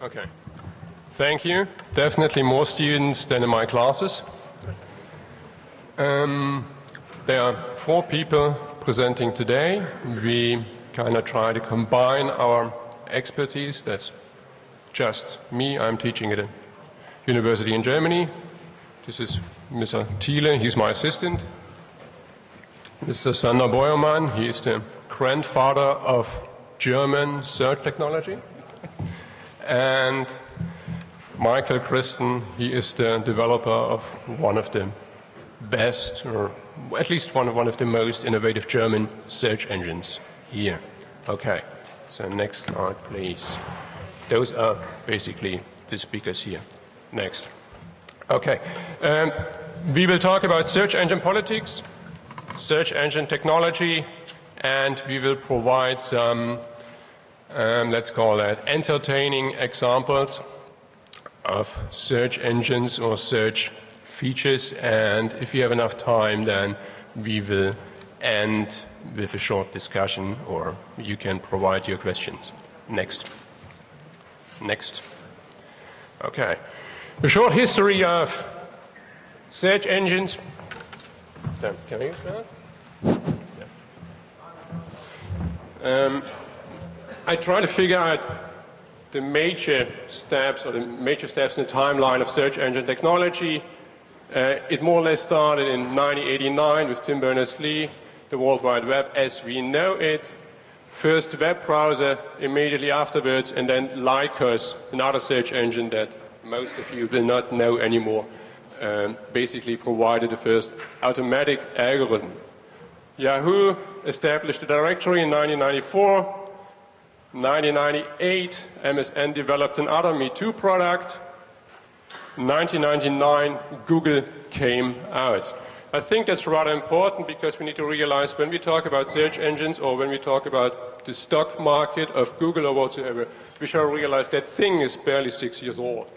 Okay. Thank you. Definitely more students than in my classes. There are 4 people presenting today. We kind of try to combine our expertise. That's just me. I'm teaching at a university in Germany. This is Mr. Thiele. He's my assistant. Mr. Sander Beuermann. He is the grandfather of German search technology. And Michael Christen, he is the developer of one of the best, or at least one of the most innovative German search engines here. Okay, so next slide, please. Those are basically the speakers here. Next. Okay, we will talk about search engine politics, search engine technology, and we will provide some, let's call that, entertaining examples of search engines or search features, and if you have enough time, then we will end with a short discussion, or you can provide your questions. Next. Next. Okay. A short history of search engines. Can I use that? Yeah. I try to figure out the major steps in the timeline of search engine technology. It more or less started in 1989 with Tim Berners-Lee, the World Wide Web as we know it. First web browser immediately afterwards, and then Lycos, another search engine that most of you will not know anymore, basically provided the first automatic algorithm. Yahoo established a directory in 1994. 1998, MSN developed another Me Too product. 1999, Google came out. I think that's rather important because we need to realize when we talk about search engines or when we talk about the stock market of Google or whatsoever, we shall realize that thing is barely 6 years old.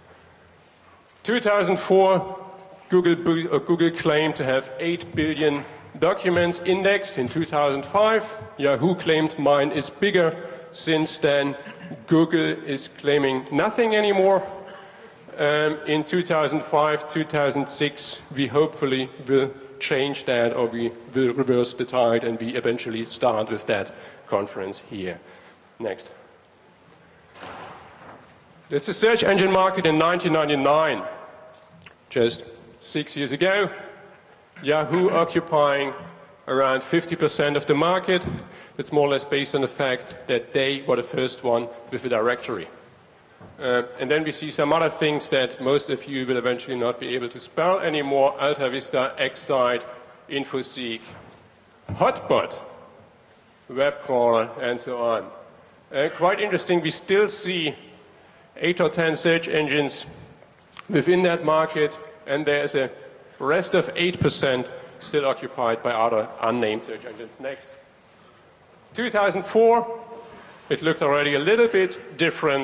2004, Google claimed to have 8 billion documents indexed. In 2005, Yahoo claimed mine is bigger. Since then, Google is claiming nothing anymore. In 2005, 2006, we hopefully will change that, or we will reverse the tide, and we eventually start with that conference here. Next. That's the search engine market in 1999, just 6 years ago. Yahoo occupying around 50% of the market. It's more or less based on the fact that they were the first one with a directory. And then we see some other things that most of you will eventually not be able to spell anymore. AltaVista, Excite, InfoSeek, Hotbot, WebCrawler, and so on. Quite interesting, we still see 8 or 10 search engines within that market, and there's a rest of 8% still occupied by other unnamed search engines. Next. 2004, it looked already a little bit different.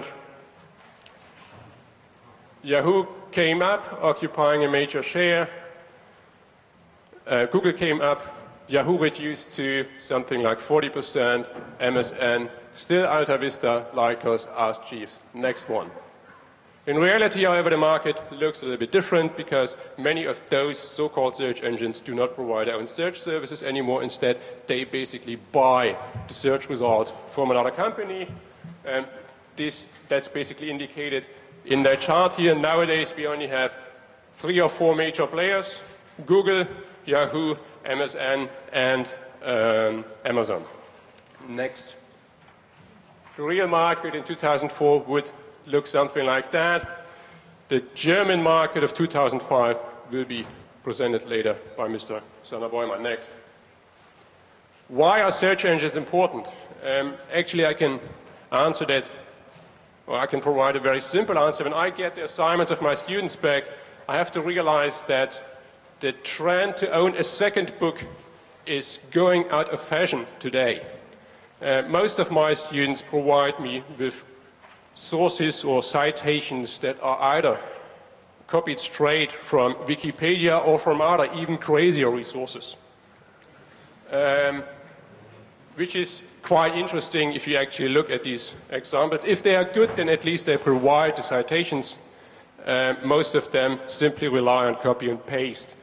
Yahoo came up, occupying a major share. Google came up, Yahoo reduced to something like 40%, MSN, still AltaVista, Lycos, Ask Jeeves. Next one. In reality, however, the market looks a little bit different because many of those so-called search engines do not provide their own search services anymore. Instead, they basically buy the search results from another company. And that's basically indicated in that chart here. Nowadays, we only have 3 or 4 major players: Google, Yahoo, MSN, and Amazon. Next. The real market in 2004 would look something like that. The German market of 2005 will be presented later by Mr. Sander Beuermann. Next. Why are search engines important? Actually, I can answer that, or I can provide a very simple answer. When I get the assignments of my students back, I have to realize that the trend to own a second book is going out of fashion today. Most of my students provide me with sources or citations that are either copied straight from Wikipedia or from other, even crazier resources. which is quite interesting if you actually look at these examples. If they are good, then at least they provide the citations. Most of them simply rely on copy and paste.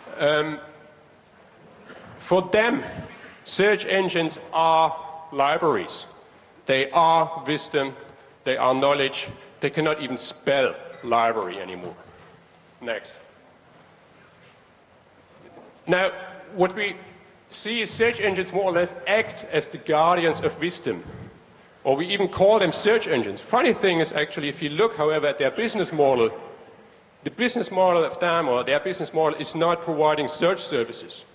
For them, search engines are libraries. They are wisdom. They are knowledge. They cannot even spell library anymore. Next. Now, what we see is search engines more or less act as the guardians of wisdom, or we even call them search engines. Funny thing is actually, if you look, however, at their business model, the business model of them, or their business model, is not providing search services.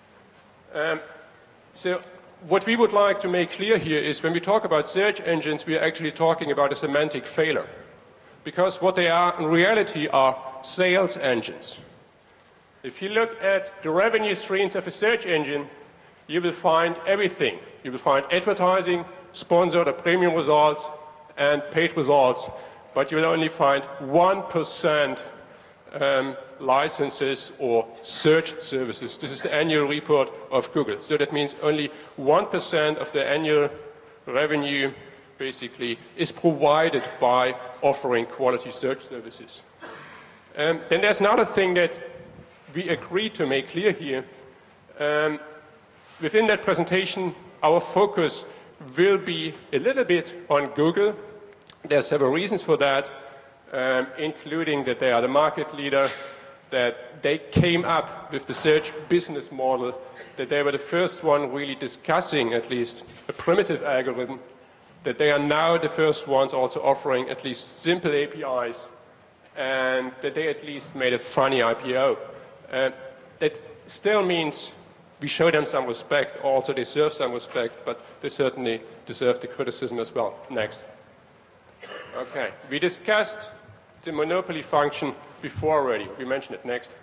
So what we would like to make clear here is when we talk about search engines, we are actually talking about a semantic failure, because what they are in reality are sales engines. If you look at the revenue streams of a search engine, you will find everything. You will find advertising, sponsored or premium results, and paid results, but you will only find 1% licenses or search services. This is the annual report of Google. So that means only 1% of the annual revenue basically is provided by offering quality search services. Then there's another thing that we agreed to make clear here. Within that presentation, our focus will be a little bit on Google. There are several reasons for that, including that they are the market leader, that they came up with the search business model, that they were the first one really discussing at least a primitive algorithm, that they are now the first ones also offering at least simple APIs, and that they at least made a funny IPO. That still means we show them some respect, also deserve some respect, but they certainly deserve the criticism as well. Next. Okay, we discussed the monopoly function before already. We mentioned it. Next.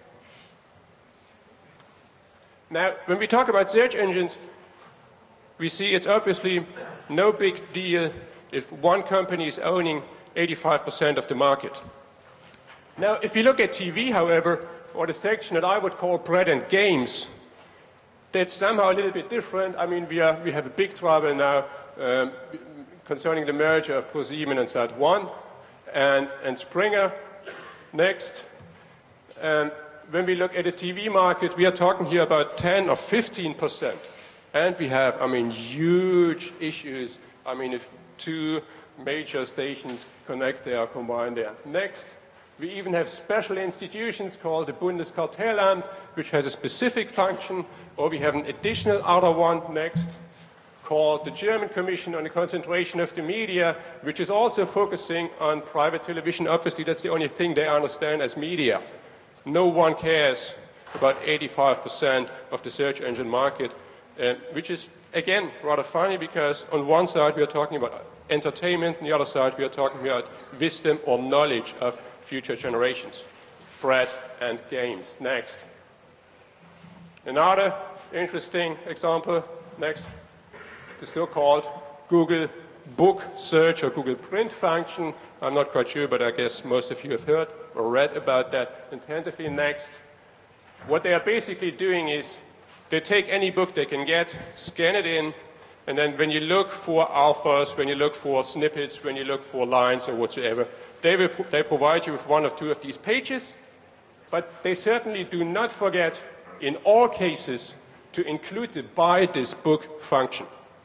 Now, when we talk about search engines, we see it's obviously no big deal if one company is owning 85% of the market. Now, if you look at TV, however, or the section that I would call bread and games, that's somehow a little bit different. I mean, we have a big trouble now concerning the merger of ProSieben and Sat.1 and Springer. Next. When we look at the TV market, we are talking here about 10 or 15%. And we have, I mean, huge issues. I mean, if two major stations connect, they are combined there. Next. We even have special institutions called the Bundeskartellamt, which has a specific function, or we have an additional other one next, called the German Commission on the Concentration of the Media, which is also focusing on private television. Obviously, that's the only thing they understand as media. No one cares about 85% of the search engine market, which is, again, rather funny, because on one side we are talking about entertainment, on the other side we are talking about wisdom or knowledge of future generations. Bread and games. Next. Another interesting example. Next. The so-called Google Book Search or Google Print function. I'm not quite sure, but I guess most of you have heard or read about that intensively. Next. What they are basically doing is they take any book they can get, scan it in, and then when you look for alphas, when you look for snippets, when you look for lines or whatsoever, they provide you with one or two of these pages, but they certainly do not forget, in all cases, to include the buy this book function.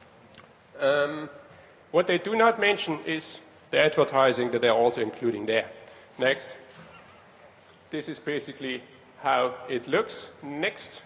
What they do not mention is the advertising that they're also including there. Next. This is basically how it looks. Next.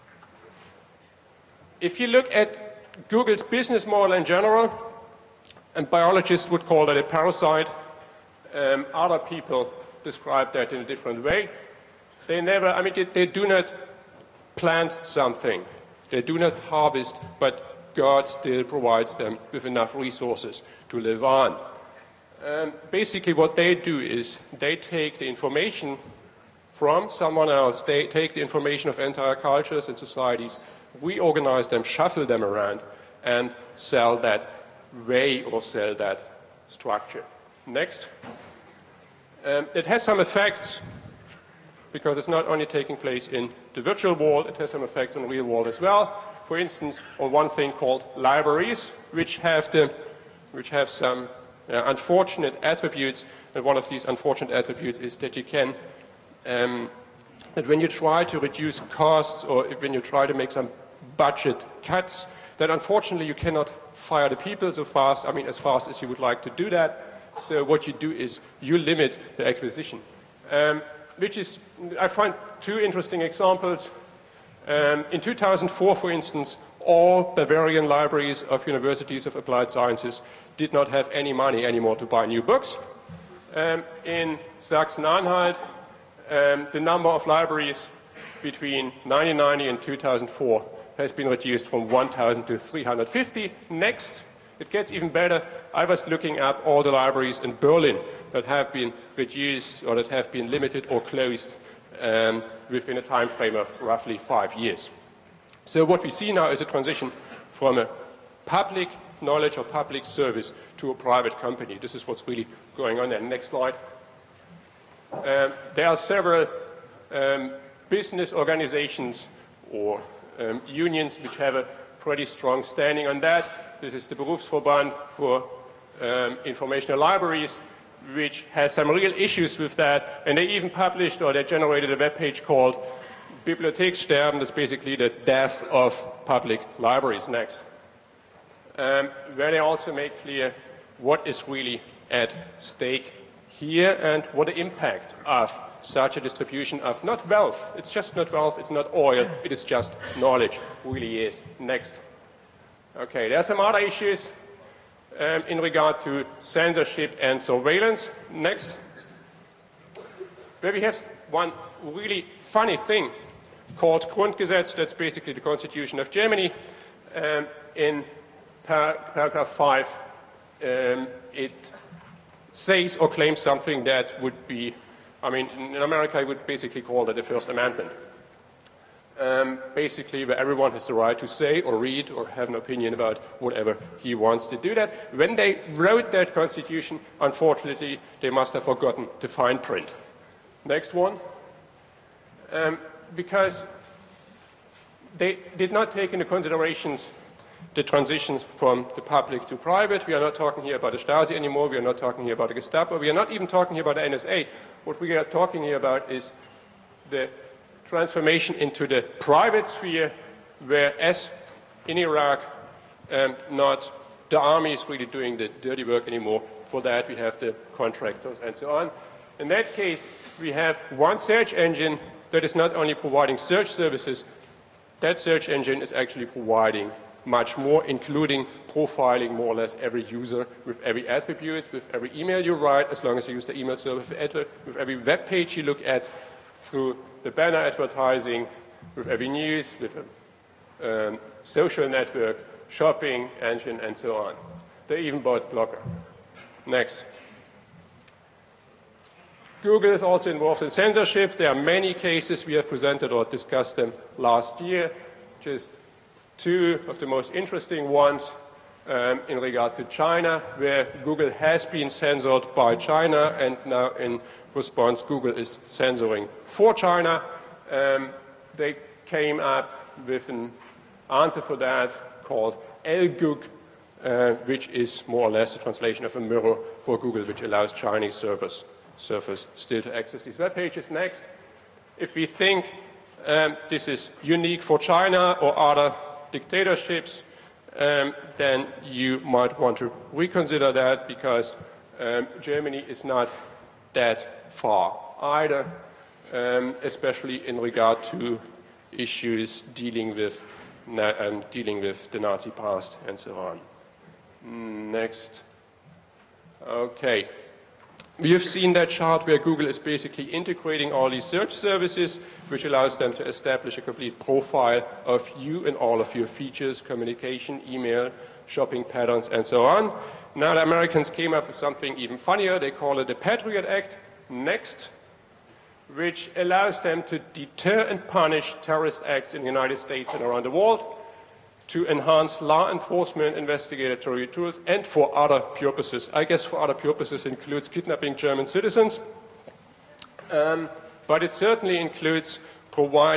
If you look at Google's business model in general, and biologists would call that a parasite, other people describe that in a different way. They do not plant something. They do not harvest, but God still provides them with enough resources to live on. Basically what they do is they take the information from someone else. They take the information of entire cultures and societies, reorganize them, shuffle them around, and sell that way or sell that structure. Next. It has some effects, because it's not only taking place in the virtual world, it has some effects on the real world as well. for instance, on one thing called libraries, which have some unfortunate attributes. And one of these unfortunate attributes is that you can, that when you try to reduce costs or when you try to make some budget cuts, that unfortunately you cannot fire the people so fast, as fast as you would like to do that. So what you do is you limit the acquisition. I find two interesting examples. In 2004, for instance, all Bavarian libraries of universities of applied sciences did not have any money anymore to buy new books. In Sachsen-Anhalt, the number of libraries between 1990 and 2004 has been reduced from 1,000 to 350. Next, it gets even better. I was looking up all the libraries in Berlin that have been reduced or that have been limited or closed within a time frame of roughly 5 years. So what we see now is a transition from a public knowledge or public service to a private company. This is what's really going on there. Next slide. There are several business organizations or unions which have a pretty strong standing on that. This is the Berufsverband for Informational Libraries, which has some real issues with that, and they even published or they generated a web page called Bibliothekssterben. That's basically the death of public libraries. Next. Where they also make clear what is really at stake here and what the impact of such a distribution of not wealth, it's just not wealth, it's not oil, it is just knowledge, really is. Next. Okay, there are some other issues in regard to censorship and surveillance. Next. Where we have one really funny thing called Grundgesetz, that's basically the Constitution of Germany. In paragraph 5, it says or claims something that would be, in America, I would basically call that the First Amendment. Basically, where everyone has the right to say or read or have an opinion about whatever he wants to do that. When they wrote that Constitution, unfortunately, they must have forgotten the fine print. Next one. Because they did not take into consideration the transition from the public to private. We are not talking here about the Stasi anymore. We are not talking here about the Gestapo. We are not even talking here about the NSA. What we are talking here about is the transformation into the private sphere, where, as in Iraq, not the army is really doing the dirty work anymore. For that, we have the contractors and so on. In that case, we have one search engine that is not only providing search services, that search engine is actually providing much more, including profiling more or less every user with every attribute, with every email you write, as long as you use the email service, with every web page you look at, through the banner advertising, with every news, with a social network, shopping engine, and so on. They even bought Blogger. Next. Google is also involved in censorship. There are many cases. We have presented or discussed them last year. Just two of the most interesting ones in regard to China, where Google has been censored by China, and now in response, Google is censoring for China. They came up with an answer for that called LGUG, which is more or less a translation of a mirror for Google, which allows Chinese servers still to access these web pages. Next, if we think this is unique for China or other dictatorships, then you might want to reconsider that, because Germany is not that far either, especially in regard to issues dealing with the Nazi past and so on. Next. Okay. We have seen that chart where Google is basically integrating all these search services, which allows them to establish a complete profile of you and all of your features, communication, email, shopping patterns, and so on. Now the Americans came up with something even funnier. They call it the Patriot Act, Next, which allows them to deter and punish terrorist acts in the United States and around the world, to enhance law enforcement, investigatory tools, and for other purposes. I guess for other purposes includes kidnapping German citizens, but it certainly includes providing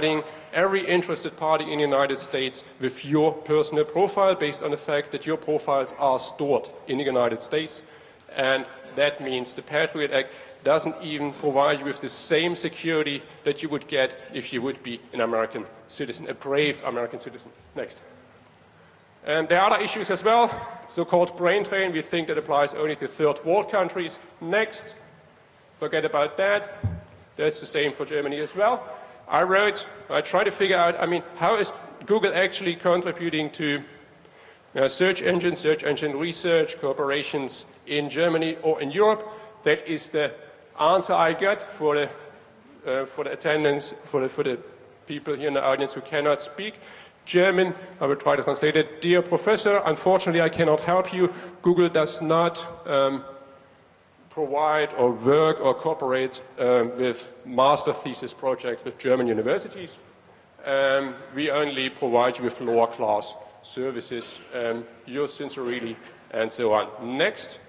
every interested party in the United States with your personal profile based on the fact that your profiles are stored in the United States. And that means the Patriot Act doesn't even provide you with the same security that you would get if you would be an American citizen, a brave American citizen. Next. And there are other issues as well, so-called brain drain. We think that applies only to third world countries. Next. Forget about that. That's the same for Germany as well. I tried to figure out, how is Google actually contributing to search engine research, corporations in Germany or in Europe? That is the answer I got for the attendance, for the people here in the audience who cannot speak German. I will try to translate it. Dear Professor, unfortunately I cannot help you. Google does not provide or work or cooperate with master thesis projects with German universities. We only provide you with lower class services, yours sincerely, and so on. Next.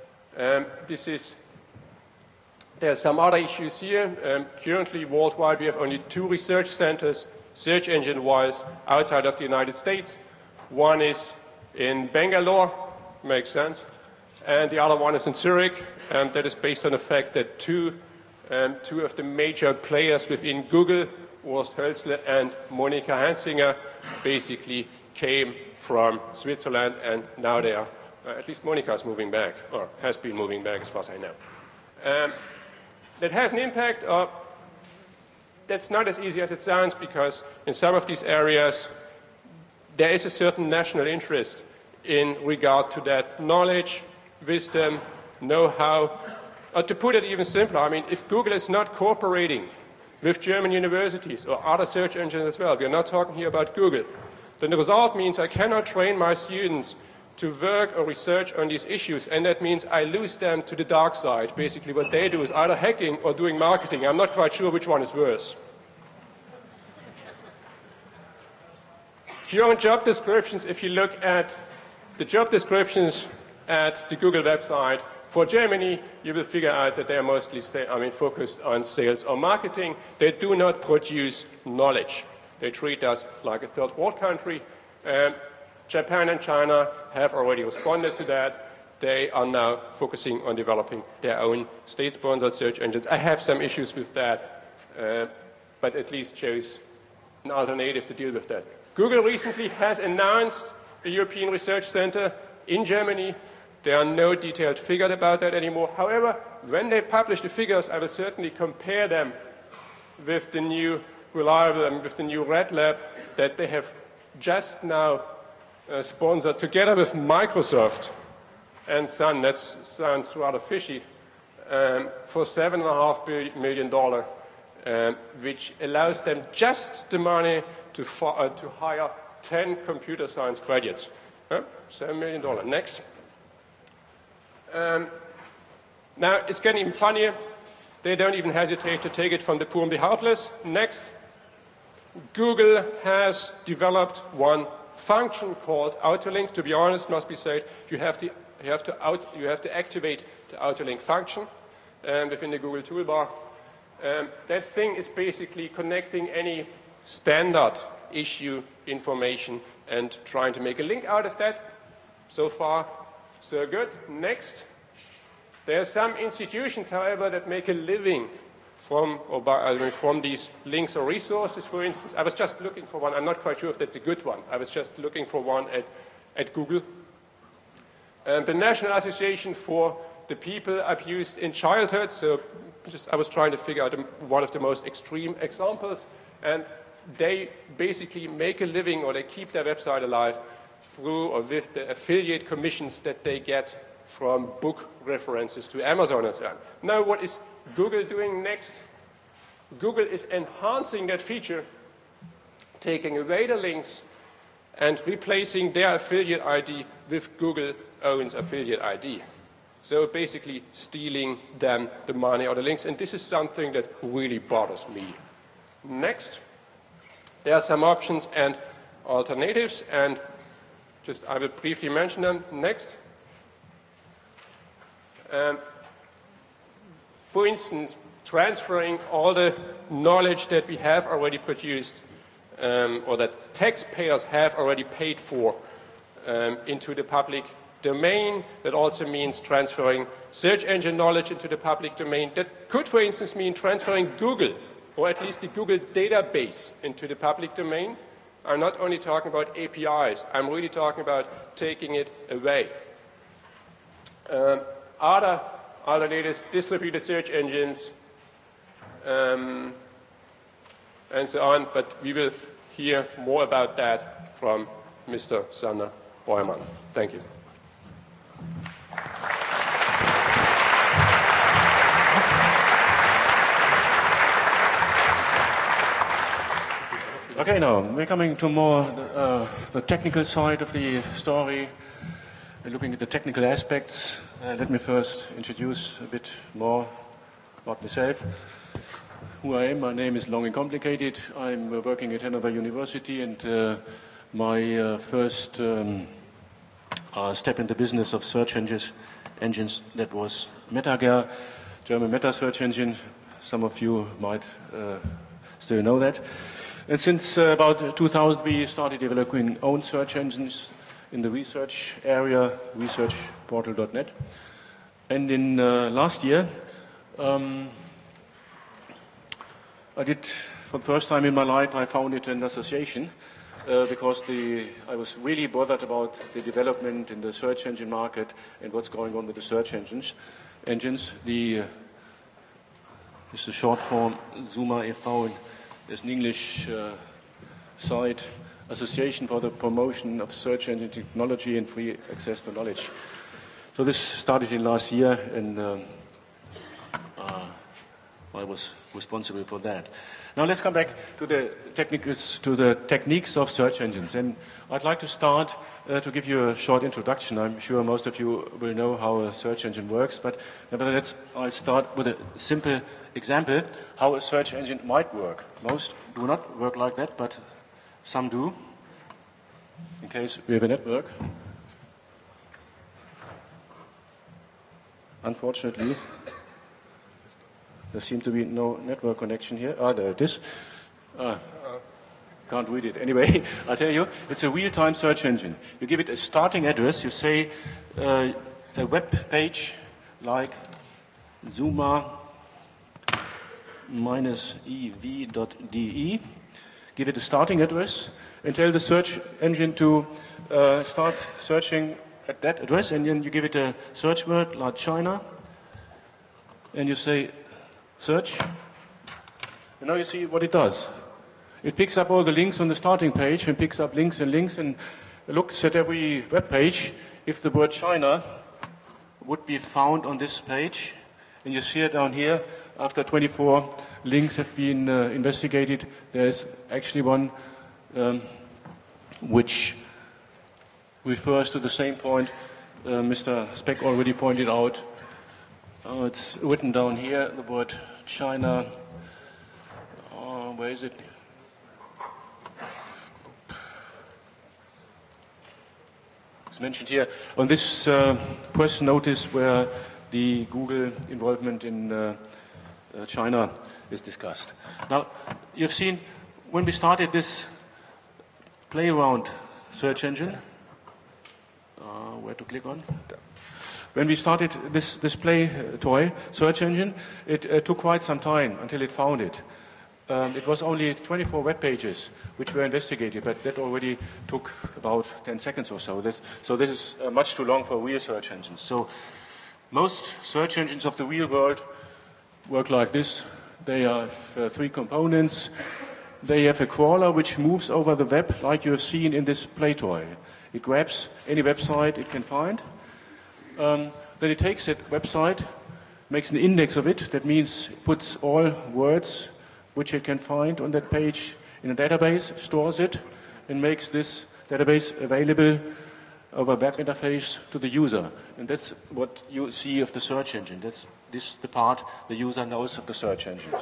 There are some other issues here. Currently, worldwide, we have only 2 research centers, search engine-wise, outside of the United States. One is in Bangalore, makes sense, and the other one is in Zurich. That is based on the fact that two of the major players within Google, Urs Hölzle and Monika Hansinger, basically came from Switzerland, and now they are, at least Monika is moving back, or has been moving back as far as I know. That has an impact. That's not as easy as it sounds, because in some of these areas there is a certain national interest in regard to that knowledge, wisdom, know-how. To put it even simpler, if Google is not cooperating with German universities or other search engines as well, we are not talking here about Google, then the result means I cannot train my students to work or research on these issues, and that means I lose them to the dark side. Basically what they do is either hacking or doing marketing. I'm not quite sure which one is worse. Current job descriptions, if you look at the job descriptions at the Google website for Germany, you will figure out that they are mostly focused on sales or marketing. They do not produce knowledge. They treat us like a third world country. Japan and China have already responded to that. They are now focusing on developing their own state-sponsored search engines. I have some issues with that, but at least chose an alternative to deal with that. Google recently has announced a European Research Center in Germany. There are no detailed figures about that anymore. However, when they publish the figures, I will certainly compare them with the new with the new Red Lab that they have just now sponsored together with Microsoft and Sun. That sounds rather fishy, for $7.5 million, which allows them just the money to hire 10 computer science graduates. $7 million. Next. Now, it's getting even funnier. They don't even hesitate to take it from the poor and the helpless. Next. Google has developed one function called autolink. To be honest, must be said, you have to activate the autolink function within the Google toolbar. That thing is basically connecting any standard issue information and trying to make a link out of that. So far, so good. Next. There are some institutions, however, that make a living from these links or resources. For instance, I was just looking for one. I'm not quite sure if that's a good one. I was just looking for one at Google. The National Association for the People Abused in Childhood. So I was trying to figure out one of the most extreme examples. And they basically make a living, or they keep their website alive through or with the affiliate commissions that they get from book references to Amazon and so on. Now, what is Google doing next? Google is enhancing that feature, taking away the links and replacing their affiliate ID with Google owns affiliate ID. So basically stealing them the money or the links, and this is something that really bothers me. Next, there are some options and alternatives, and I will briefly mention them. Next. For instance, transferring all the knowledge that we have already produced or that taxpayers have already paid for into the public domain. That also means transferring search engine knowledge into the public domain. That could, for instance, mean transferring Google, or at least the Google database, into the public domain. I'm not only talking about APIs, I'm really talking about taking it away. Other latest distributed search engines, and so on, but we will hear more about that from Mr. Sander Beuermann. Thank you. Okay, now we're coming to more the technical side of the story. We're looking at the technical aspects. Let me first introduce a bit more about myself. Who I am, my name is long and complicated. I'm working at Hanover University, and my first step in the business of search engines, that was MetaGer, German meta search engine. Some of you might still know that. And since about 2000, we started developing own search engines in the research area, researchportal.net. And in last year, I did, for the first time in my life, I founded an association because I was really bothered about the development in the search engine market and what's going on with the search engines. This is the short form, Zuma e.V. There's an English site, Association for the Promotion of Search Engine Technology and Free Access to Knowledge. So this started in last year, and I was responsible for that. Now let's come back to the techniques of search engines. And I'd like to start to give you a short introduction. I'm sure most of you will know how a search engine works, but nevertheless, I'll start with a simple example how a search engine might work. Most do not work like that, but some do. In case we have a network. Unfortunately, there seems to be no network connection here. There it is. Can't read it. Anyway, I'll tell you, it's a real-time search engine. You give it a starting address. You say a web page like zuma-ev.de. Give it a starting address and tell the search engine to start searching at that address. And then you give it a search word like China. And you say search. And now you see what it does. It picks up all the links on the starting page and picks up links and looks at every web page. If the word China would be found on this page, and you see it down here, after 24 links have been investigated, there's actually one which refers to the same point Mr. Speck already pointed out. It's written down here, the word China. Where is it? It's mentioned here on this press notice where the Google involvement in China is discussed. Now, you've seen when we started this play around search engine, where to click on? When we started this play toy search engine, it took quite some time until it found it. It was only 24 web pages which were investigated, but that already took about 10 seconds or so. So this is much too long for real search engines. So most search engines of the real world work like this. They have three components. They have a crawler which moves over the web like you have seen in this play toy. It grabs any website it can find. Then it takes that website, makes an index of it. That means it puts all words which it can find on that page in a database, stores it, and makes this database available over web interface to the user. And that's what you see of the search engine. That's the part the user knows of the search engine.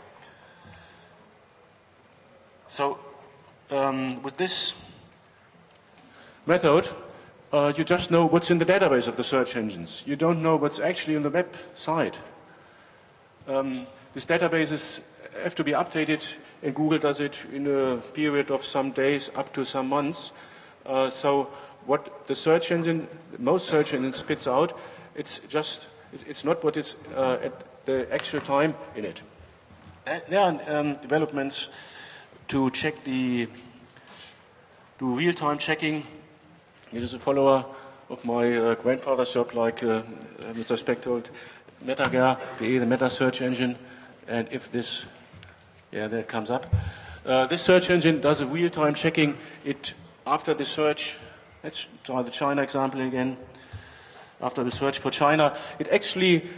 So with this method, you just know what's in the database of the search engines. You don't know what's actually on the website. This database is have to be updated, and Google does it in a period of some days up to some months. So what the search engine, most search engines spits out, it's not what is at the actual time in it. There are developments to check do real-time checking. It is a follower of my grandfather's job, like Mr. Speck told, MetaGer.de, the Meta search engine. And if this, there it comes up. This search engine does a real-time checking. After the search, let's try the China example again. After the search for China, it actually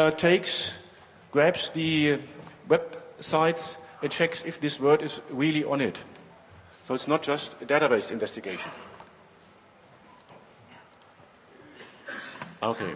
grabs the websites and checks if this word is really on it. So it's not just a database investigation. Okay.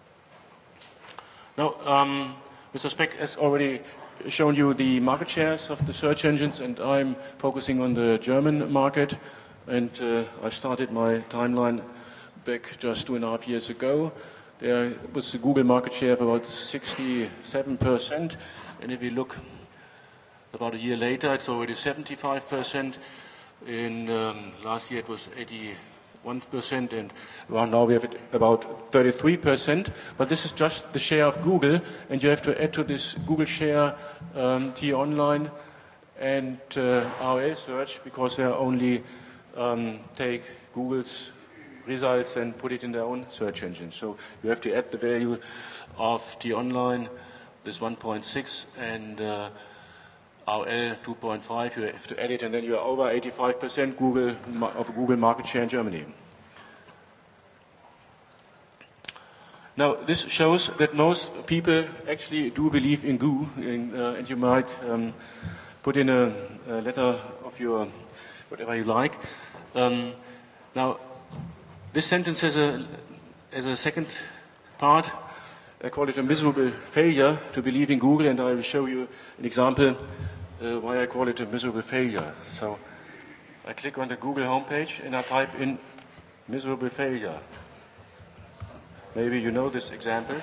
Now, Mr. Speck has already shown you the market shares of the search engines, and I'm focusing on the German market. And I started my timeline back just 2.5 years ago. There was the Google market share of about 67%. And if you look about a year later, it's already 75%. In last year it was 81%, and now we have it about 33%. But this is just the share of Google, and you have to add to this Google share T-Online and RL search, because they only take Google's results and put it in their own search engine. So you have to add the value of T-Online, this 1.6, and RL 2.5. You have to add it, and then you are over 85% of Google market share in Germany. Now, this shows that most people actually do believe in Goo, and you might put in a letter of your whatever you like. Now, this sentence has a second part. I call it a miserable failure to believe in Google, and I will show you an example why I call it a miserable failure. So I click on the Google homepage and I type in miserable failure. Maybe you know this example.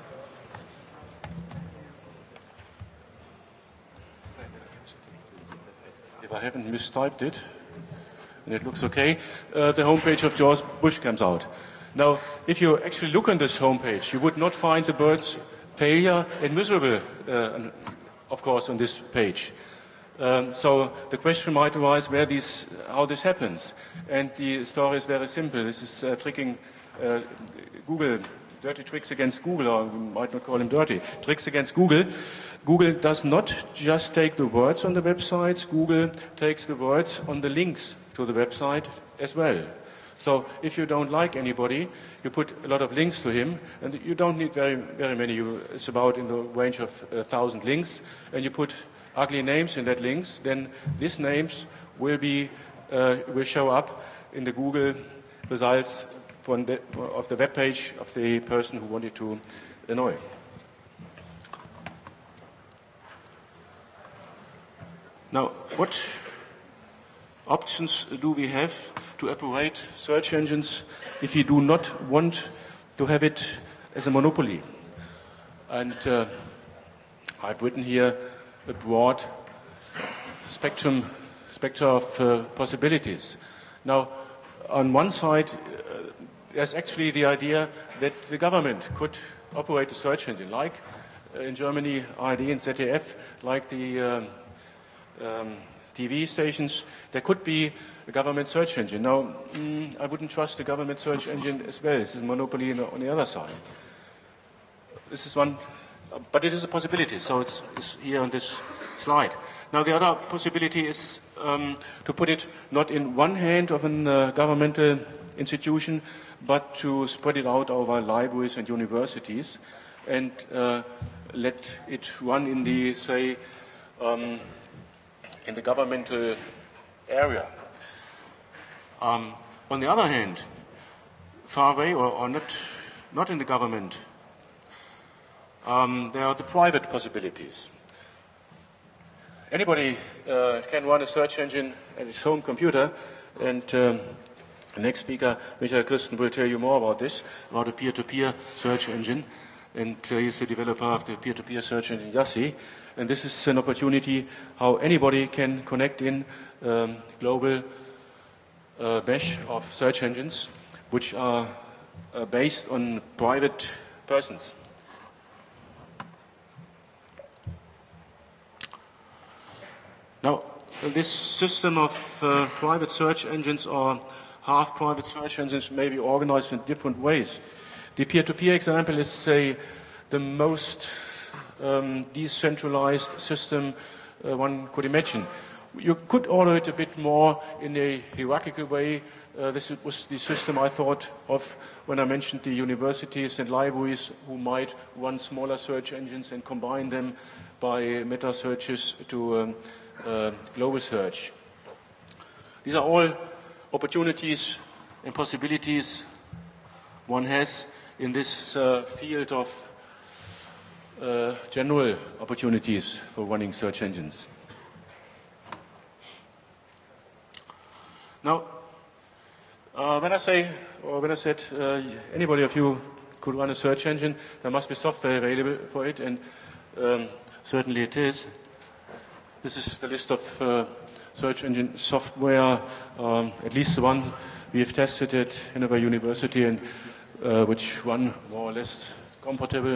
If I haven't mistyped it, and it looks okay, the homepage of George Bush comes out. Now, if you actually look on this homepage, you would not find the words failure and miserable, of course, on this page. So the question might arise how this happens. And the story is very simple. This is tricking Google, dirty tricks against Google, or we might not call them dirty, tricks against Google. Google does not just take the words on the websites, Google takes the words on the links to the website as well. So if you don't like anybody, you put a lot of links to him, and you don't need very, very many. It's about in the range of 1,000 links, and you put ugly names in that links, then these names will show up in the Google results of the web page of the person who wanted to annoy. Now, what options do we have to operate search engines if we do not want to have it as a monopoly? And I've written here a broad spectrum of possibilities. Now, on one side, there's actually the idea that the government could operate a search engine, like in Germany, ARD and ZDF, like the TV stations. There could be a government search engine. Now, I wouldn't trust the government search engine as well. This is a monopoly on the other side. This is one, but it is a possibility, so it's here on this slide. Now, the other possibility is to put it not in one hand of a governmental institution, but to spread it out over libraries and universities and let it run in the, say, in the governmental area. On the other hand, far away or not in the government, there are the private possibilities. Anybody can run a search engine at his home computer, and the next speaker, Michael Christen, will tell you more about this, about a peer-to-peer search engine. and he's the developer of the peer-to-peer search engine Yassi. And this is an opportunity how anybody can connect in global mesh of search engines, which are based on private persons. Now, this system of private search engines or half-private search engines may be organized in different ways. The peer-to-peer example is the most decentralized system one could imagine. You could order it a bit more in a hierarchical way. This was the system I thought of when I mentioned the universities and libraries who might run smaller search engines and combine them by meta searches to global search. These are all opportunities and possibilities one has in this field of general opportunities for running search engines. Now, when I said anybody of you could run a search engine, there must be software available for it, and certainly it is. This is the list of search engine software, at least the one we have tested at Hannover University, and which run more or less comfortable.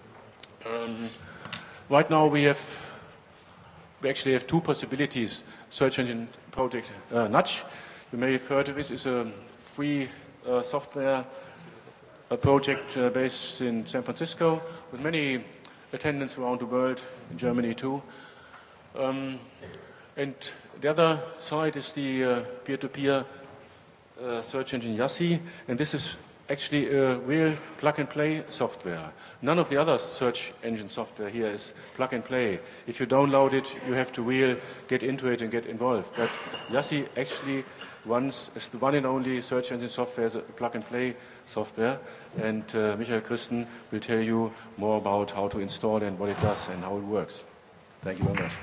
Right now we actually have two possibilities. Search engine project Nudge, you may have heard of it, is a free software project based in San Francisco with many attendants around the world, in Germany too. And the other side is the peer-to-peer search engine Yassi, and this is actually a real plug-and-play software. None of the other search engine software here is plug-and-play. If you download it, you have to get into it and get involved. But Yassi actually runs as the one and only search engine software as a plug-and-play software. And Michael Christen will tell you more about how to install it and what it does and how it works. Thank you very much.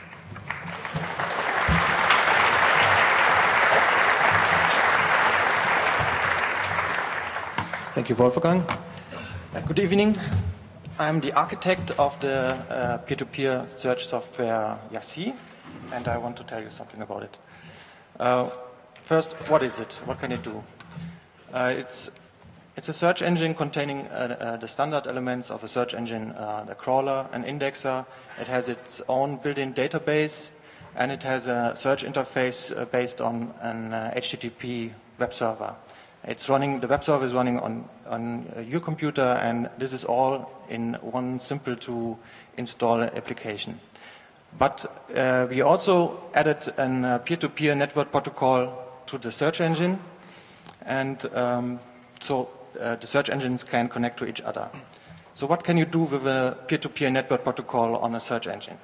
Thank you, Wolfgang. Good evening. I'm the architect of the peer-to-peer search software Yassi, and I want to tell you something about it. First, what is it? What can it do? It's a search engine containing the standard elements of a search engine, the crawler, an indexer. It has its own built-in database, and it has a search interface based on an HTTP web server. The web server is running on your computer, and this is all in one simple to install application. But we also added a peer-to-peer network protocol to the search engine, and so the search engines can connect to each other. So what can you do with a peer-to-peer network protocol on a search engine?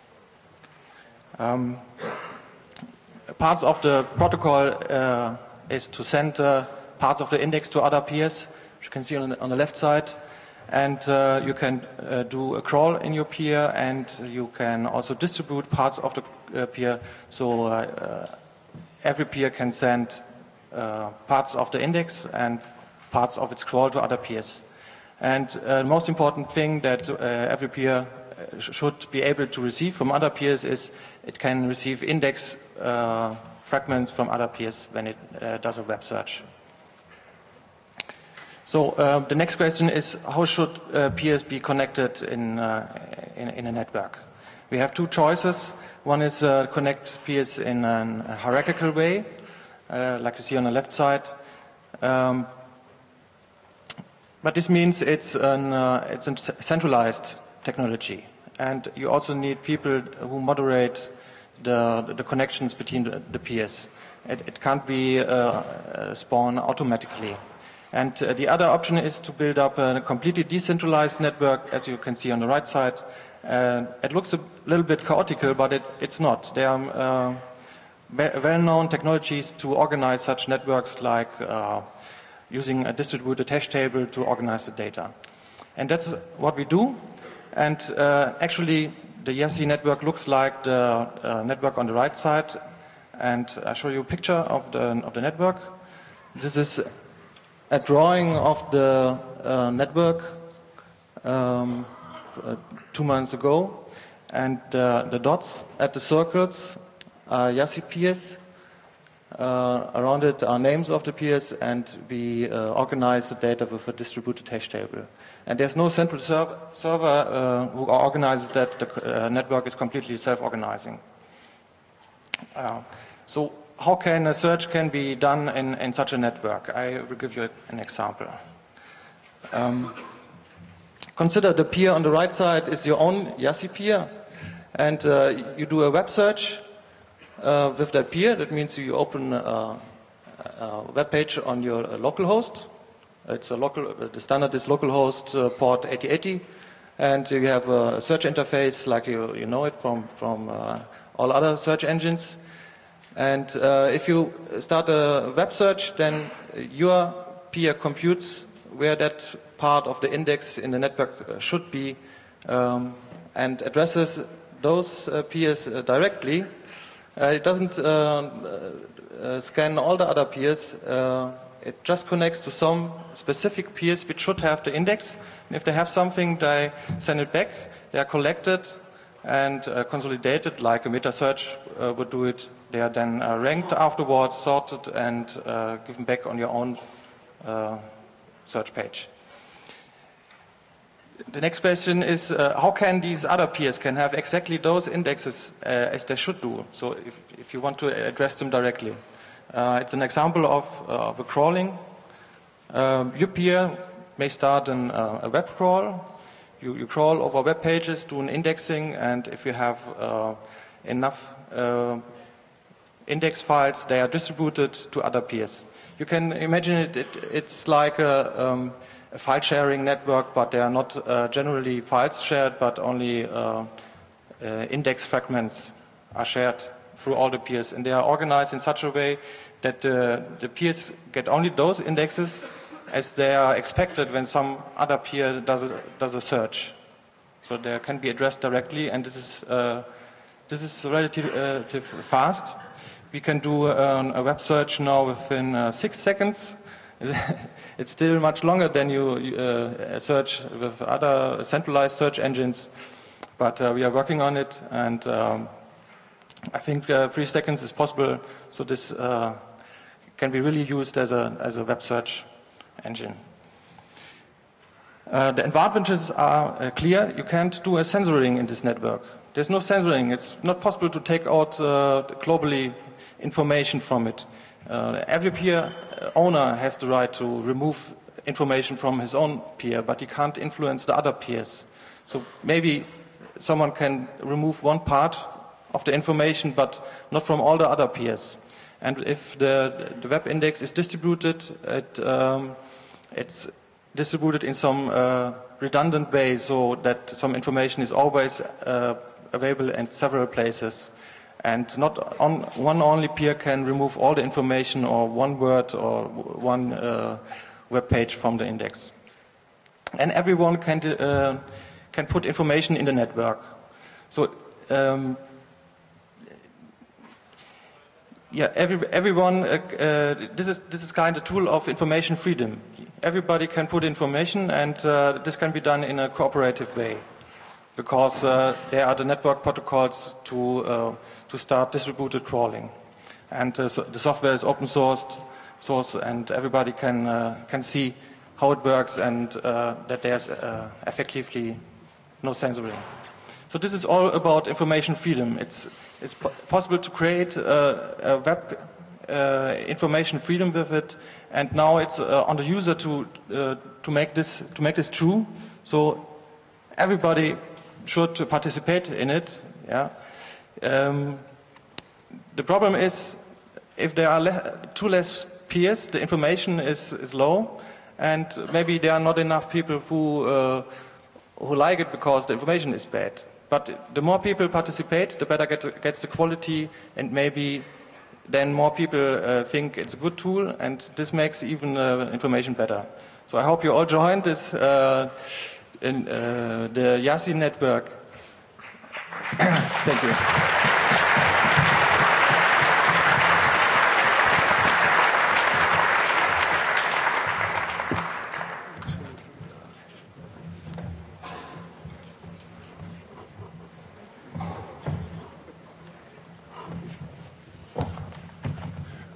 Parts of the protocol is to send parts of the index to other peers, which you can see on the left side. And you can do a crawl in your peer, and you can also distribute parts of the peer. So every peer can send parts of the index and parts of its crawl to other peers. And the most important thing that every peer should be able to receive from other peers is it can receive index fragments from other peers when it does a web search. So the next question is, how should peers be connected in a network? We have two choices. One is connect peers in a hierarchical way, like you see on the left side. But this means it's a centralized technology, and you also need people who moderate the connections between the peers. It can't be spawned automatically. And the other option is to build up a completely decentralized network, as you can see on the right side. It looks a little bit chaotic, but it's not. There are well-known technologies to organize such networks, like using a distributed hash table to organize the data. And that's what we do. And actually, the Yassi network looks like the network on the right side. And I'll show you a picture of the network. This is a drawing of the network 2 months ago. And the dots at the circles are Yassi peers. Around it are names of the peers, and we organize the data with a distributed hash table. And there's no central server who organizes that. The network is completely self-organizing. So how can a search can be done in such a network? I will give you an example. Consider the peer on the right side is your own Yassi peer, and you do a web search with that peer. That means you open a web page on your local host. It's the standard is localhost port 8080, and you have a search interface like you know it from all other search engines. And if you start a web search, then your peer computes where that part of the index in the network should be, and addresses those peers directly. It doesn't scan all the other peers. It just connects to some specific peers which should have the index. And if they have something, they send it back. They are collected and consolidated like a meta search would do it. They are then ranked afterwards, sorted, and given back on your own search page. The next question is how can these other peers can have exactly those indexes as they should do? So if you want to address them directly. It's an example of a crawling. Your peer may start a web crawl. You crawl over web pages, do an indexing, and if you have enough index files, they are distributed to other peers. You can imagine it's like a file sharing network, but they are not generally files shared, but only index fragments are shared through all the peers, and they are organized in such a way that the peers get only those indexes as they are expected when some other peer does a search. So they can be addressed directly, and this is relatively fast. We can do a web search now within 6 seconds. It's still much longer than you search with other centralized search engines, but we are working on it, and I think 3 seconds is possible, so this can be really used as a web search engine. The advantages are clear. You can't do a censoring in this network. There's no censoring. It's not possible to take out globally information from it. Every peer owner has the right to remove information from his own peer, but he can't influence the other peers. So maybe someone can remove one part of the information, but not from all the other peers. And if the web index is distributed, it's distributed in some redundant way, so that some information is always available in several places. And not one only peer can remove all the information or one word or one web page from the index. And everyone can put information in the network. So everyone. This is kind of a tool of information freedom. Everybody can put information, and this can be done in a cooperative way, because there are the network protocols to start distributed crawling, and so the software is open source, and everybody can see how it works, and that there's effectively no censoring. So this is all about information freedom. It's possible to create a web information freedom with it, and now it's on the user to make this true. So everybody should participate in it. Yeah. The problem is if there are too less peers, the information is low, and maybe there are not enough people who like it because the information is bad. But the more people participate, the better gets the quality, and maybe then more people think it's a good tool, and this makes even information better. So I hope you all join this in the Yassi network. Thank you.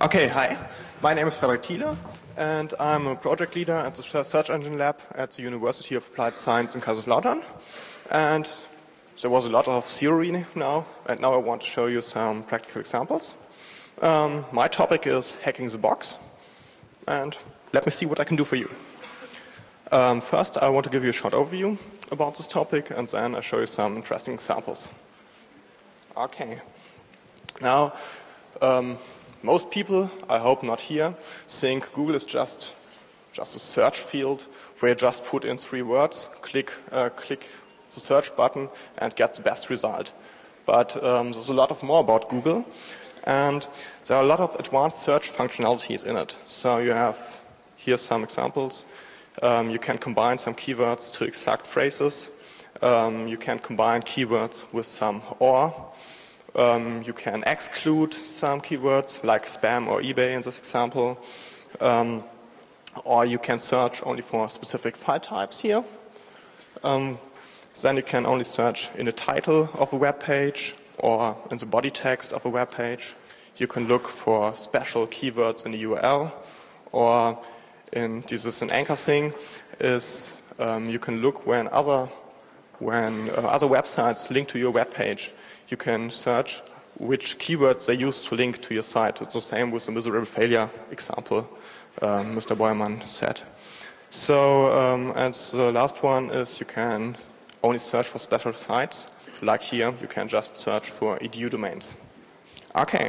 Okay, hi. My name is Frederik Thiele, and I'm a project leader at the Search Engine Lab at the University of Applied Science in Kaiserslautern. And there was a lot of theory now, and now I want to show you some practical examples. My topic is hacking the box, and let me see what I can do for you. First, I want to give you a short overview about this topic, and then I'll show you some interesting examples. Okay. Now, most people, I hope not here, think Google is just a search field where you just put in 3 words, click the search button, and get the best result. But there's a lot more about Google, and there are a lot of advanced search functionalities in it. So you have here some examples. You can combine some keywords to exact phrases. You can combine keywords with some OR. You can exclude some keywords like spam or eBay in this example. Or you can search only for specific file types here. Then you can only search in the title of a web page or in the body text of a web page. You can look for special keywords in the URL, or this is an anchor thing, is you can look when other websites link to your web page. You can search which keywords they use to link to your site. It's the same with the miserable failure example Mr. Beuermann said. So, and the last one is you can only search for special sites. Like here, you can just search for edu domains. Okay.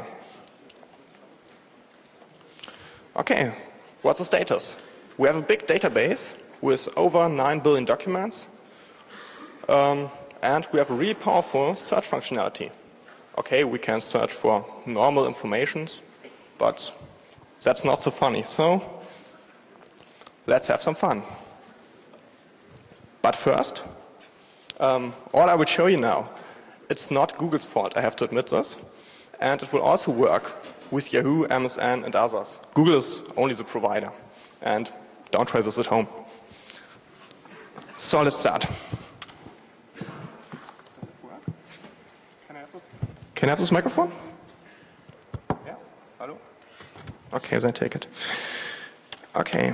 Okay, what's the status? We have a big database with over 9 billion documents. And we have a really powerful search functionality. Okay, we can search for normal informations, but that's not so funny. So let's have some fun. But first, all I will show you now, it's not Google's fault, I have to admit this. And it will also work with Yahoo, MSN, and others. Google is only the provider. And don't try this at home. So let's start. Can I have this microphone? Yeah, hello? Okay, then take it. Okay.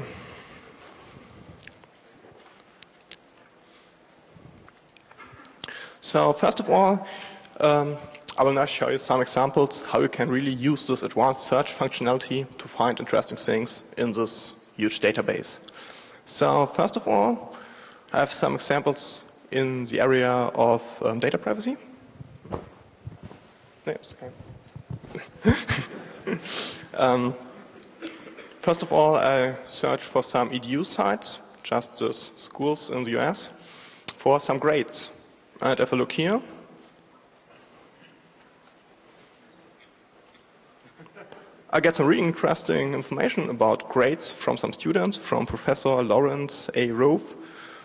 So first of all, I will now show you some examples how you can really use this advanced search functionality to find interesting things in this huge database. So first of all, I have some examples in the area of data privacy. No, it's okay. First of all, I searched for some edu sites, just as schools in the US, for some grades. And if I look here, I get some really interesting information about grades from some students, from Professor Lawrence A. Rove,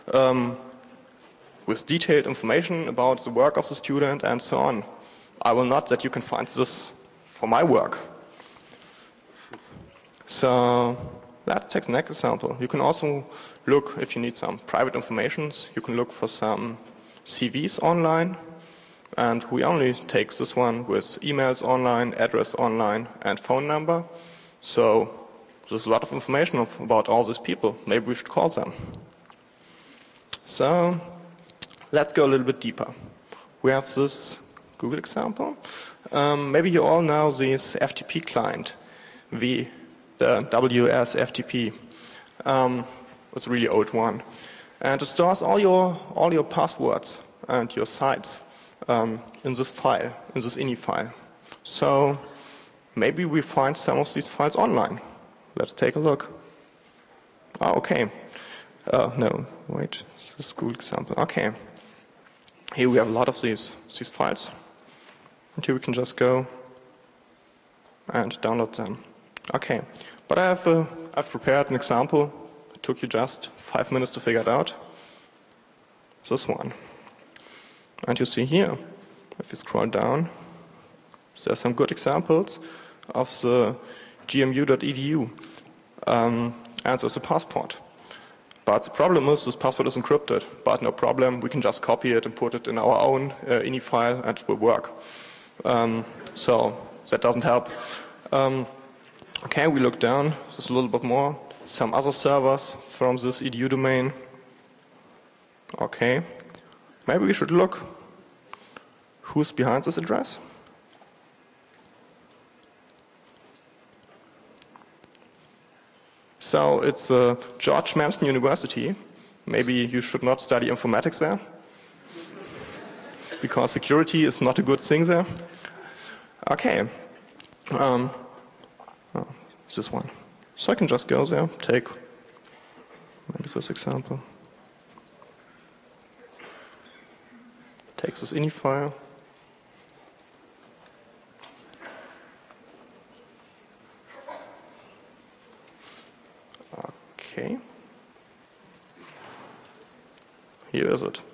with detailed information about the work of the student and so on. I will not that you can find this for my work. So let's take the next example. You can also look, if you need some private information, you can look for some CVs online. And we only take this one with emails online, address online, and phone number. So there's a lot of information about all these people. Maybe we should call them. So let's go a little bit deeper. We have this Google example. Maybe you all know this FTP client, the WSFTP. It's a really old one. And it stores all your passwords and your sites in this file, in this ini file. So maybe we find some of these files online. Let's take a look. Oh, okay. No, wait, this is a Google example. Okay. Here we have a lot of these files. And here we can just go and download them. Okay. But I've prepared an example. It took you just 5 minutes to figure it out. This one. And you see here, if you scroll down, there are some good examples of the gmu.edu. And there's a passport. But the problem is this password is encrypted. But no problem, we can just copy it and put it in our own ini file and it will work. So that doesn't help. Okay, we look down just a little bit more. Some other servers from this edu domain. Okay, maybe we should look who's behind this address. So it's George Mason University. Maybe you should not study informatics there, because security is not a good thing there. Okay, this one. So I can just go there, take maybe this example. Take this ini file. Okay. Here is it.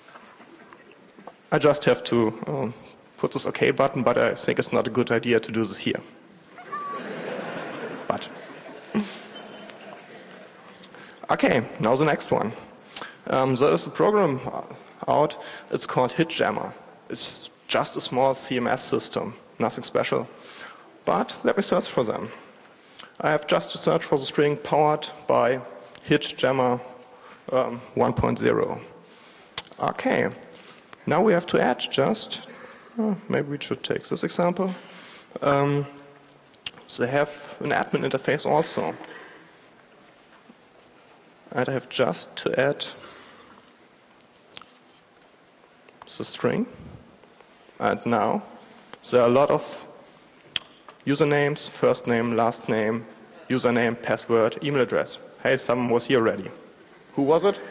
I just have to put this OK button, but I think it's not a good idea to do this here. But. Okay, now the next one. There is a program out, it's called HitJammer. It's just a small CMS system, nothing special. But let me search for them. I have just to search for the string powered by HitJammer 1.0. Okay, now we have to add just, maybe we should take this example. They have an admin interface also. And I have just to add the string. And now there are a lot of usernames, first name, last name, username, password, email address. Hey, someone was here already. Who was it?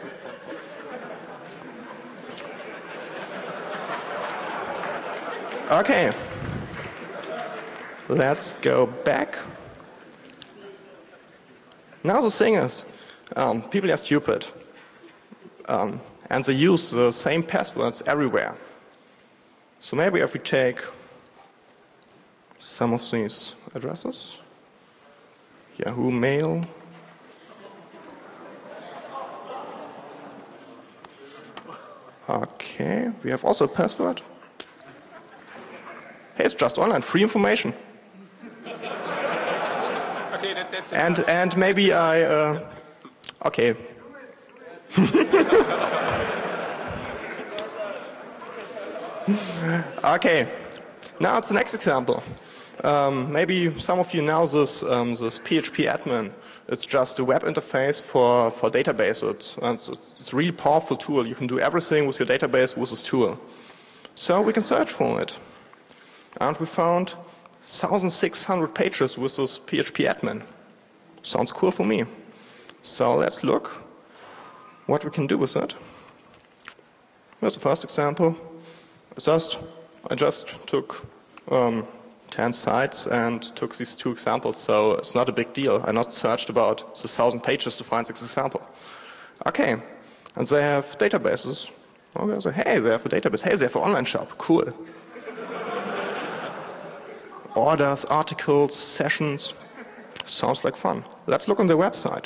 Okay. Let's go back. Now the thing is, people are stupid. And they use the same passwords everywhere. So maybe if we take some of these addresses, Yahoo Mail, okay, we have also a password. Hey, it's just online, free information. Okay, that's and maybe I, okay. Okay, now it's the next example. Maybe some of you know this PHP admin. It's just a web interface for databases. It's a really powerful tool. You can do everything with your database with this tool. So we can search for it. And we found 1,600 pages with this PHP admin. Sounds cool for me. So let's look what we can do with it. Here's the first example. I just took 10 sites and took these 2 examples, so it's not a big deal. I not searched about the 1,000 pages to find this example. Okay, and they have databases. Okay, so hey, they have a database. Hey, they have an online shop. Cool. Orders, articles, sessions. Sounds like fun. Let's look on their website.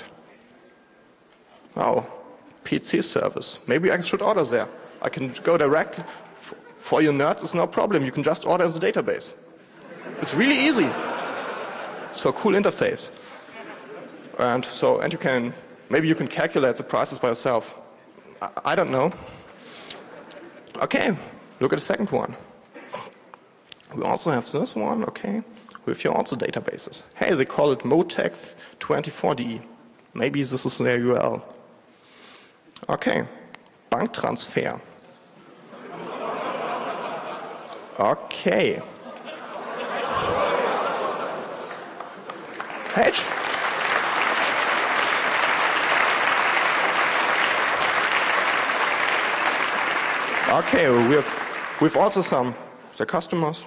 Oh, PC service. Maybe I should order there. I can go direct. For you nerds, it's no problem. You can just order in the database. It's really easy. So cool interface. And you can, maybe you can calculate the prices by yourself. I don't know. Okay, look at the second one. We also have this one, okay, with here also databases. Hey, they call it Motec24de. Maybe this is their URL. Okay, Banktransfer. Okay. Hedge. Okay, we've also the customers.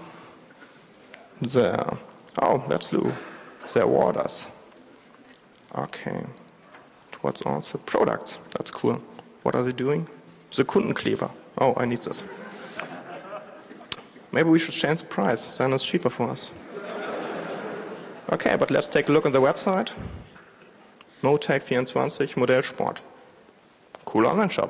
Let's do their orders. Okay. What's also products? That's cool. What are they doing? The Kundenkleber. Oh, I need this. Maybe we should change the price, then it's cheaper for us. Okay, but let's take a look on the website. Motec24 Modell Sport. Cool online shop.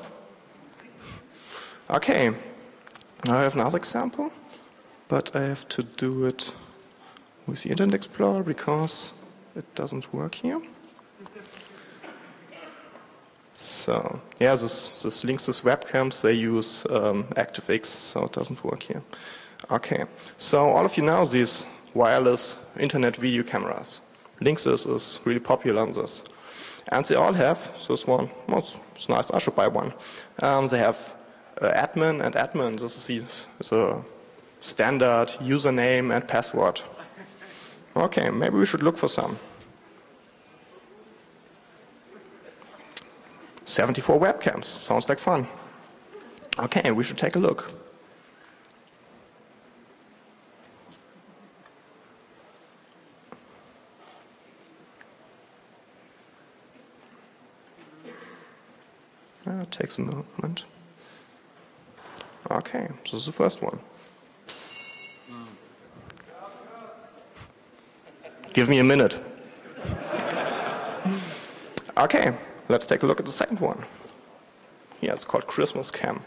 Okay, now I have another example, but I have to do it with the Internet Explorer because it doesn't work here. So, yeah, this Linksys webcams, they use ActiveX, so it doesn't work here. Okay, so all of you know these wireless internet video cameras. Linksys is really popular on this. And they all have this one. Oh, it's nice, I should buy one. They have admin and admin. This is a standard username and password. Okay, maybe we should look for some. 74 webcams, sounds like fun. Okay, we should take a look. It takes a moment. Okay, this is the first one. Give me a minute. Okay, let's take a look at the second one. Yeah, it's called Christmas Cam.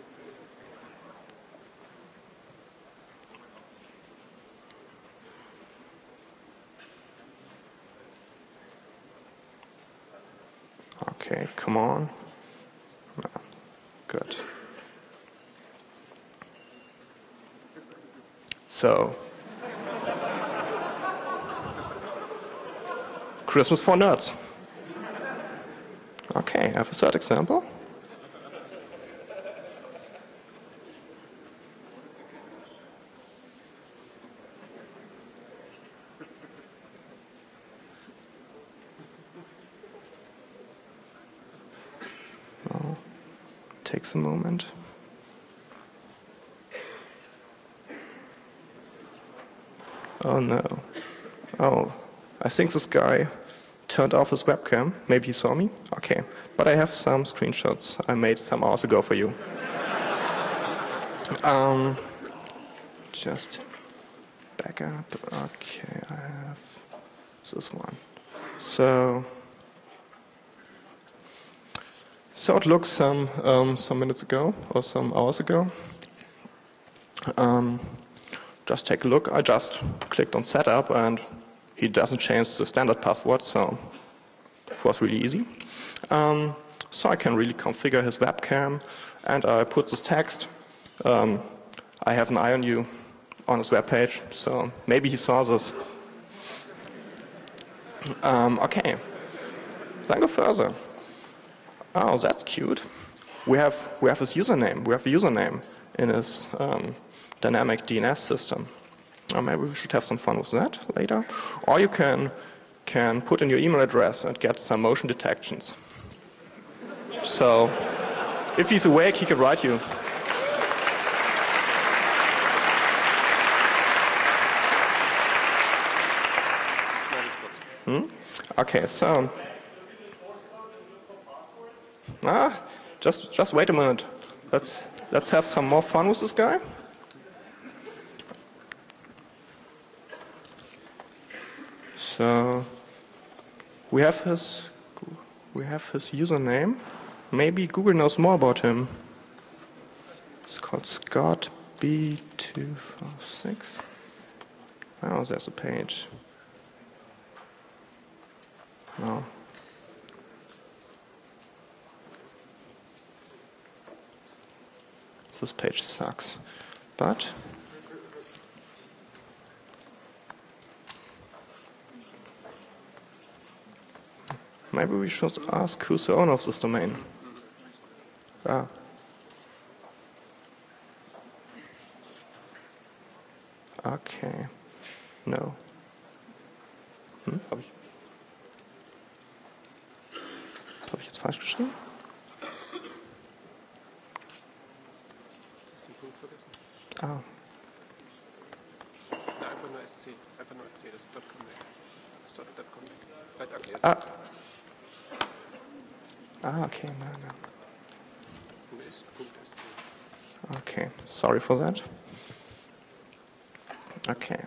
Okay, come on. Good. So, Christmas for nerds. Okay, I have a third example. Oh, takes a moment. Oh no. Oh, I think this guy turned off his webcam. Maybe he saw me? Okay. But I have some screenshots I made some hours ago for you. Just back up. Okay, I have this one. So it looks some minutes ago or some hours ago. Just take a look. I just clicked on setup and he doesn't change the standard password, so it was really easy. So I can really configure his webcam, and I put this text. I have an eye on you on his web page, so maybe he saw this. Okay, then go further. Oh, that's cute. We have his username. We have a username in his dynamic DNS system. Maybe we should have some fun with that later. Or you can put in your email address and get some motion detections. So if he's awake, he can write you. Okay, so just wait a minute. Let's have some more fun with this guy. So we have his username. Maybe Google knows more about him. It's called Scott B256. Oh, there's a page. No. This page sucks. But maybe we should ask who's the owner of this domain. Ah. Okay. No. Habe ich jetzt falsch geschrieben? Ah. Na, einfach nur SC. Einfach nur SC, das ist .com weg. Das ist .com weg. Freitag erst. Okay, no. Okay, sorry for that. Okay.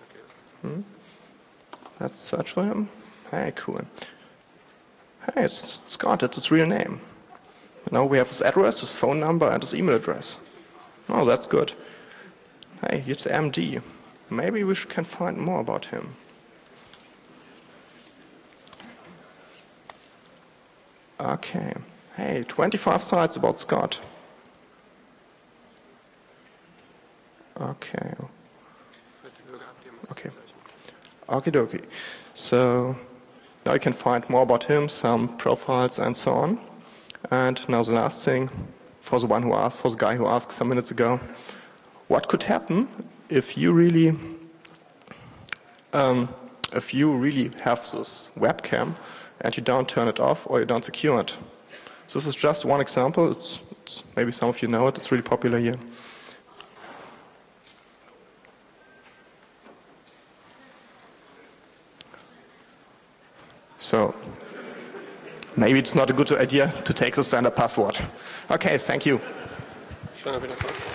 Let's search for him. Hey, cool. Hey, it's Scott, it's his real name. Now we have his address, his phone number, and his email address. Oh, that's good. Hey, here's the MD. Maybe we can find more about him. Okay. Hey, 25 sites about Scott. Okay. Okay. Okie dokie. So now you can find more about him, some profiles and so on. And now the last thing, for the guy who asked some minutes ago, what could happen if you really have this webcam and you don't turn it off or you don't secure it? So this is just one example. It's maybe some of you know it. It's really popular here. So maybe it's not a good idea to take the standard password. Okay, thank you. Schöner Wiedersehen.